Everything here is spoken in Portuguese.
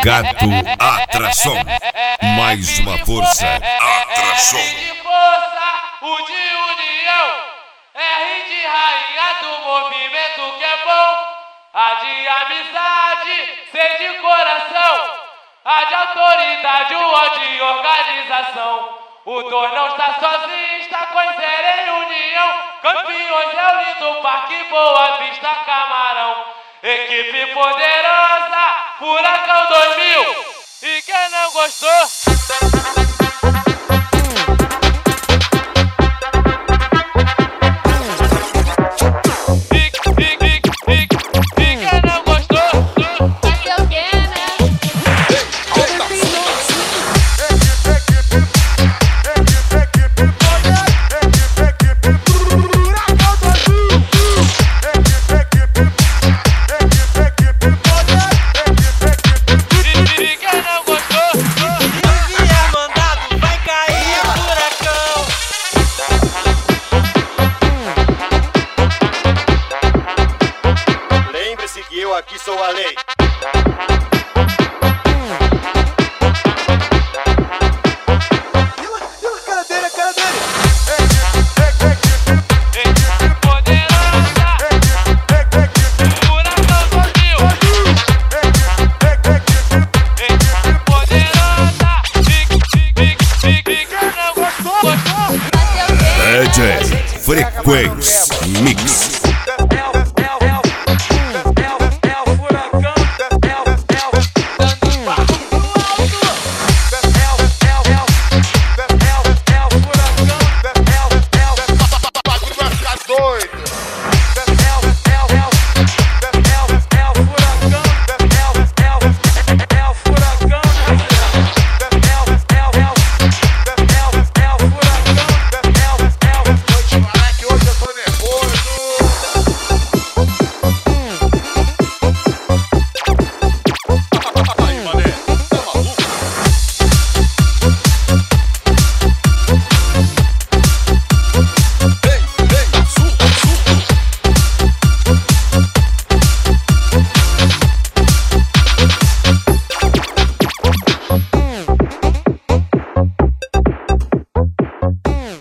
Gato Atração. Mais uma força. Atração. R de força, U de união. R de rainha do movimento que é bom. A de amizade, C de coração. A de autoridade, o O de organização. O tornão está sozinho, está com a zero em união. Campeões é o lindo Parque Boa Vista Camarão. Equipe poderosa, Furacão 2000. E quem não gostou? Eu aqui sou a lei. Cara dele, cara dele. Poderosa, Furacão 2000. Poderosa, fica, não gostou? DJ Frequência Mix.